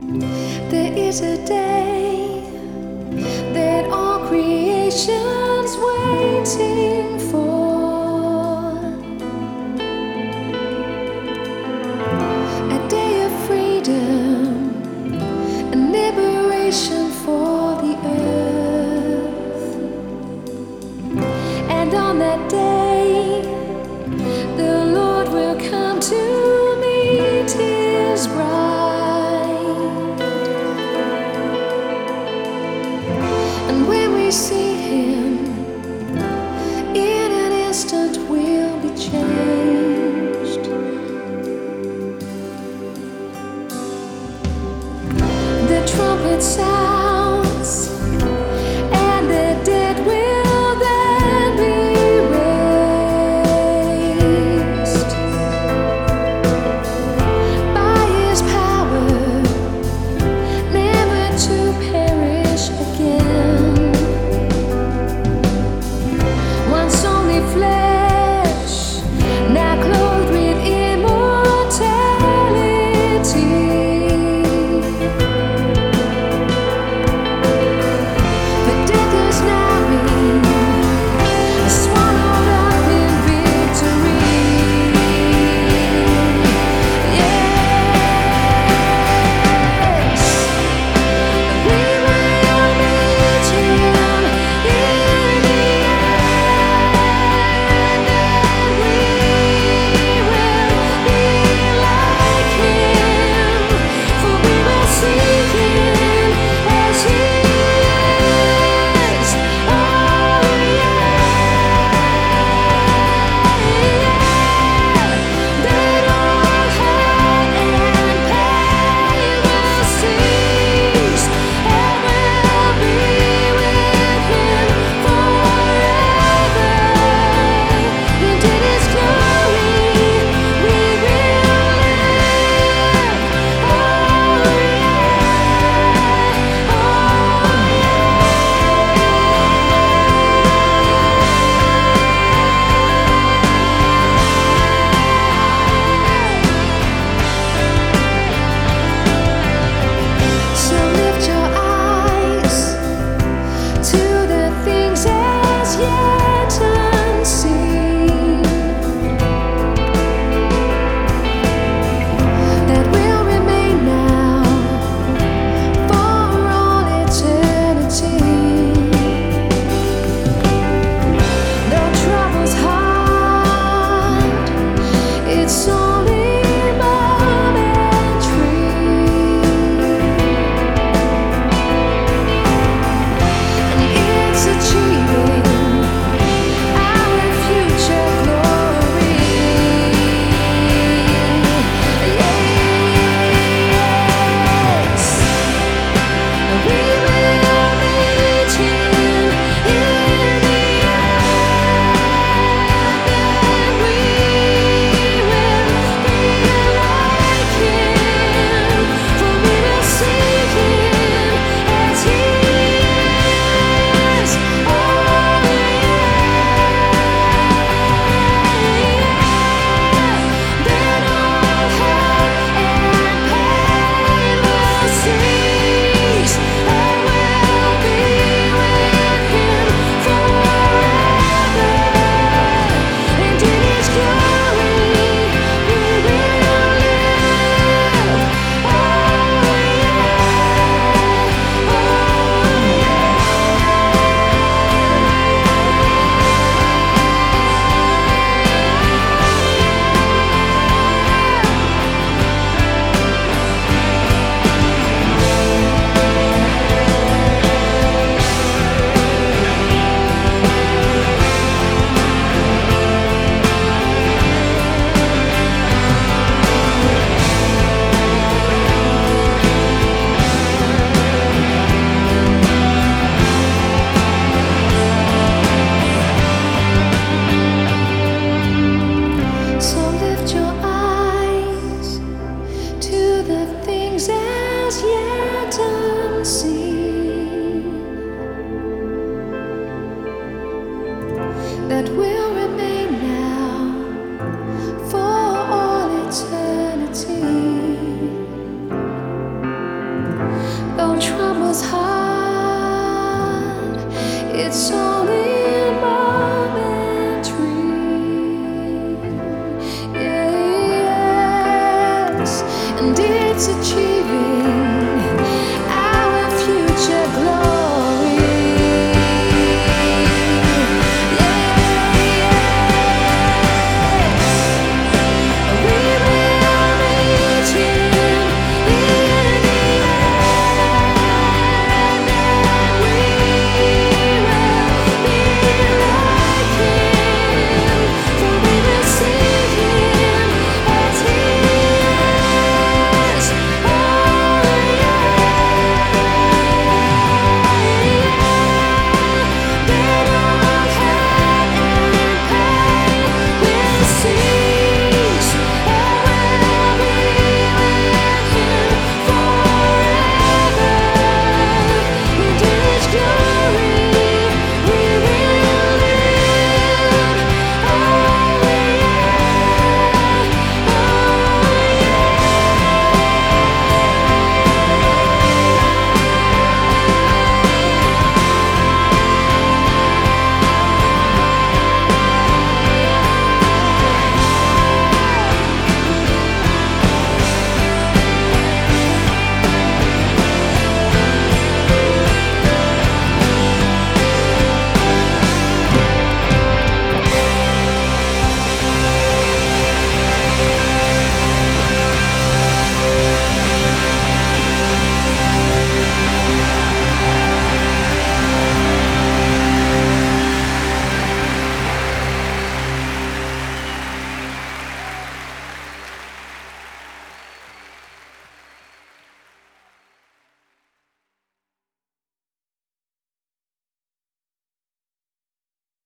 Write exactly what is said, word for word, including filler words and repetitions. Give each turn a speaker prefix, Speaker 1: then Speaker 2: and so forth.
Speaker 1: There is a day that all creation's waiting for, a day of freedom and liberation for the earth. And on that day, the Lord will come to meet His bride. And when we see Him, in an instant we'll be changed. The trumpet sounds, and the dead will then be raised. By His power, never to perish again. Once only flesh, now clothed with immortality. But death does not mean swallowed up in victory. Yes, we will meet Him in the end, and we will be like Him, for we will see Him as He is. Oh yeah, that all hurt and pain will cease, and we'll be with Him forever. And in His glory we will live. Oh yeah, oh So lift your eyes to the things as yet unseen, that will remain now for all eternity. Though trouble's hard, it's only momentary. And it's achieving our future glory. Yes, we will meet Him in the end, and we will be like Him, for we will see Him as He is. Oh yeah, then all hurt and pain will cease, and we'll be with Him forever. And in His glory we will live. Oh yeah, oh So lift your eyes to the things as yet unseen, that will remain now for all eternity. troubles hard. It's all